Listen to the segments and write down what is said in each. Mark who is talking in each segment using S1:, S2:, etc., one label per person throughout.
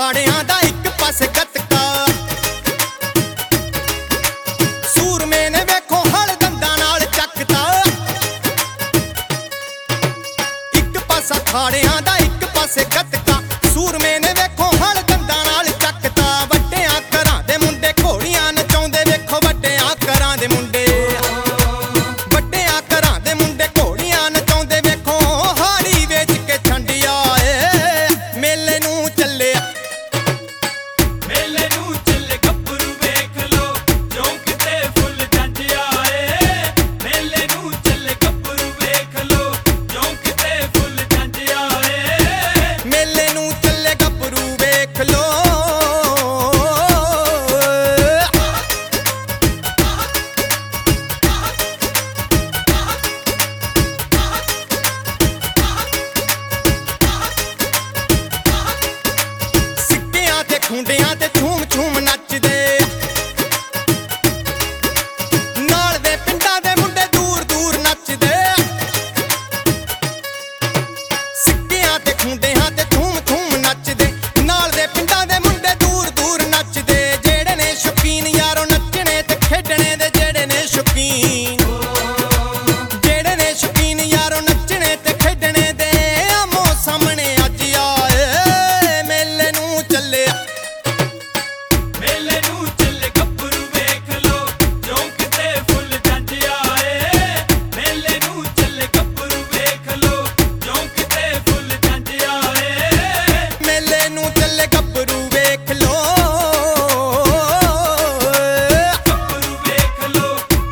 S1: ਅਖਾੜਿਆਂ ਦਾ ਇੱਕ ਪਾਸੇ ਗੱਤਕਾ। ਸੂਰਮੇ ਨੇ ਵੇਖੋ ਹਲ ਦੰਦਾਂ ਨਾਲ ਚੱਕਤਾ। ਇੱਕ ਪਾਸਾ ਅਖਾੜਿਆਂ ਦਾ ਇੱਕ ਪਾਸੇ ਗੱਤਕਾ। ਸੂਰਮੇ ਨੇ ਵੇਖੋ ਹਲ ਦੰਦਾਂ ਨਾਲ ਚੱਕਤਾ। ਵੱਡਿਆਂ ਘਰਾਂ ਦੇ ਮੁੰਡੇ ਘੋੜੀਆਂ ਨਚਾਉਂਦੇ ਵੇਖੋ ਵੱਡਿਆਂ ਘਰਾਂ ਦੇ ਮੁੰਡੇ। ਵੱਡਿਆਂ ਘਰਾਂ ਦੇ ਮੁੰਡੇ ਘੋੜੀਆਂ ਨਚਾਉਂਦੇ ਵੇਖੋ ਹਾੜੀ ਵੇਚ ਕੇ ਛੰਡਿਆ ਏ ਮੇਲੇ ਨੂੰ ਚੱਲਿਆ।
S2: ਮੇਲੇ ਨੂੰ ਚੱਲੇ ਗੱਭਰੂ ਵੇਖ ਲੋ ਚੌਂਕਦੇ ਫੁੱਲ ਜੰਜਿਆ ਏ। ਮੇਲੇ ਨੂੰ ਚੱਲੇ ਗੱਭਰੂ ਵੇਖ ਲੋ ਚੌਂਕਦੇ ਫੁੱਲ ਜੰਜਿਆ ਏ।
S1: ਮੇਲੇ ਨੂੰ ਚੱਲੇ ਗੱਭਰੂ ਵੇਖ ਲੋ। ਸਿੱਕਿਆਂ ਤੇ ਖੁੰਡਿਆਂ ਤੇ ਝੂਮ ਝੂਮ ਨੱਚਦੇ। ਨਾਲ ਦੇ ਪਿੰਡਾਂ ਦੇ ਮੁੰਡੇ ਦੂਰ ਦੂਰ ਨੱਚਦੇ। ਸਿੱਕਿਆਂ ਤੇ ਖੁੰਡਿਆਂ ਤੇ ਝੂਮ ਝੂਮ ਨੱਚਦੇ। ਨਾਲ ਦੇ ਪਿੰਡਾਂ ਦੇ ਮੁੰਡੇ ਦੂਰ ਦੂਰ ਨੱਚਦੇ। ਜਿਹੜੇ ਨੇ ਸ਼ੌਕੀਨ ਯਾਰੋ ਨੱਚਣੇ ਤੇ ਖੇਡਣੇ ਦੇ। ਜਿਹੜੇ ਨੇ ਸ਼ੌਕੀਨ ਜਿਹੜੇ ਨੇ ਸ਼ੌਕੀਨ ਯਾਰੋ ਨੱਚਣੇ ਤੇ ਖੇਡਣੇ ਦੇ। ਆਮੋ ਸਾਹਮਣੇ ਅੱਜ ਆਏ ਮੇਲੇ ਨੂੰ ਚੱਲਿਆ।
S2: ਮੇਲੇ ਨੂੰ ਚੱਲੇ ਗੱਭਰੂ ਵੇਖ ਲੋ ਚੌਂਕਦੇ ਫੁੱਲ ਜੰਜਿਆ ਏ। ਮੇਲੇ ਨੂੰ ਚੱਲੇ ਗੱਭਰੂ ਵੇਖ ਲੋ ਚੌਂਕਦੇ ਫੁੱਲ ਜੰਜਿਆ ਏ।
S1: ਮੇਲੇ ਨੂੰ ਚੱਲੇ ਗੱਭਰੂ ਵੇਖ ਲੋ।
S2: ਗੱਭਰੂ ਵੇਖ ਲੋ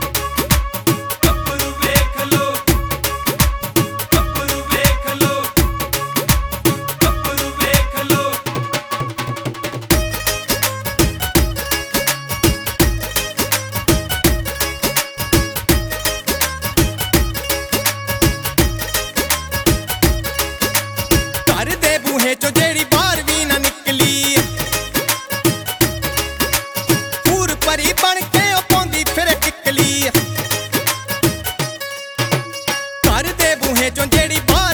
S2: ਗੱਭਰੂ ਵੇਖ ਲੋ ਗੱਭਰੂ ਵੇਖ ਲੋ ਗੱਭਰੂ ਵੇਖ ਲੋ।
S1: ਘਰ ਦੇ ਬੂਹੇ ਚੋਂ ਜਿਹੜੀ ਬਾਹਰ ਵੀ ਨਾ ਨਿਕਲੀ। ਪੂਰ ਪਰੀ ਬਣ ਕੇ ਉਹ ਪਾਉਂਦੀ ਫਿਰੇ ਟਿਕਲੀ। ਘਰ ਦੇ ਬੂਹੇ ਚੋਂ ਜਿਹੜੀ ਬਾਹਰ